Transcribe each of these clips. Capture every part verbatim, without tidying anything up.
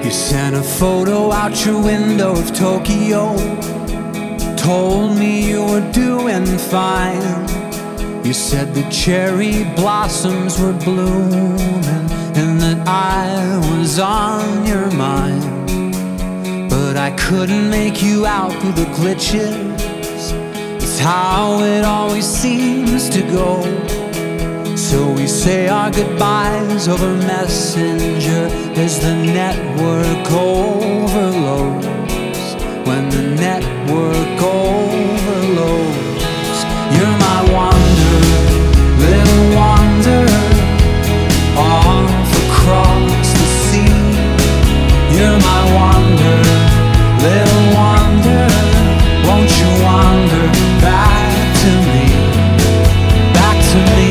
You sent a photo out your window of Tokyo, told me you were doing fine. You said the cherry blossoms were blooming and that I was on your mind. But I couldn't make you out through the glitches. It's how it always seems to go. So we say our goodbyes over Messenger as the network overloads. When the network overloads, you're my wanderer, little wanderer, off across the sea. You're my wanderer, little wanderer, won't you wander back to me, back to me.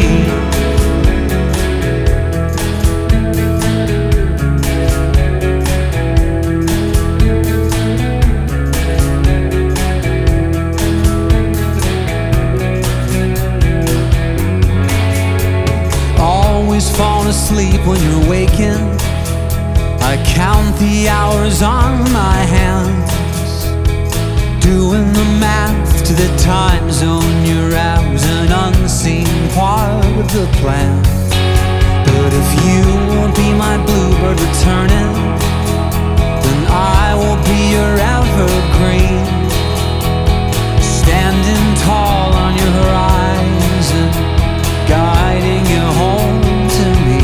Falling asleep when you're waking, I count the hours on my hands, doing the math to the time zone you're at was an unseen part of the plan. But if you won't be my bluebird returning, then I will be your evergreen, standing tall on your horizon, guiding you home to me,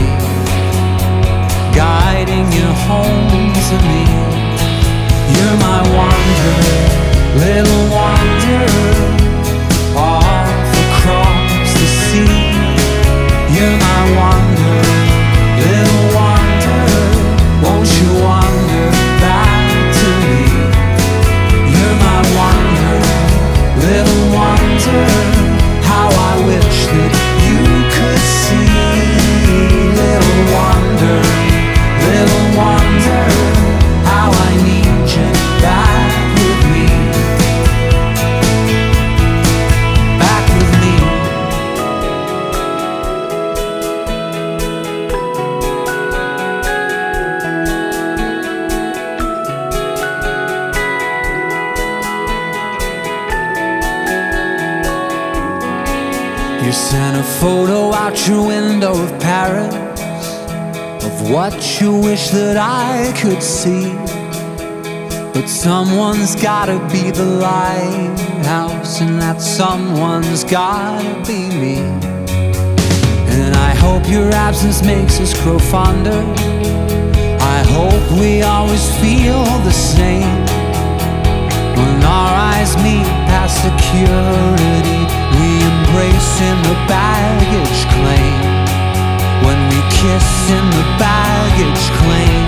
guiding you home to me. You're my wanderer, little wanderer, off across the sea. You're my wanderer, little wanderer, won't you wander back to me? You're my wanderer, little wanderer, how I wish that you could see. Little wanderer, little wanderer, how I need you back with me, back with me. You sent a photo out your window of Paris, of what you wish that I could see. But someone's gotta be the lighthouse, and that someone's gotta be me. And I hope your absence makes us grow fonder. I hope we always feel the same. When our eyes meet past security, we embrace in the baggage claim. When we kiss in the baggage claim.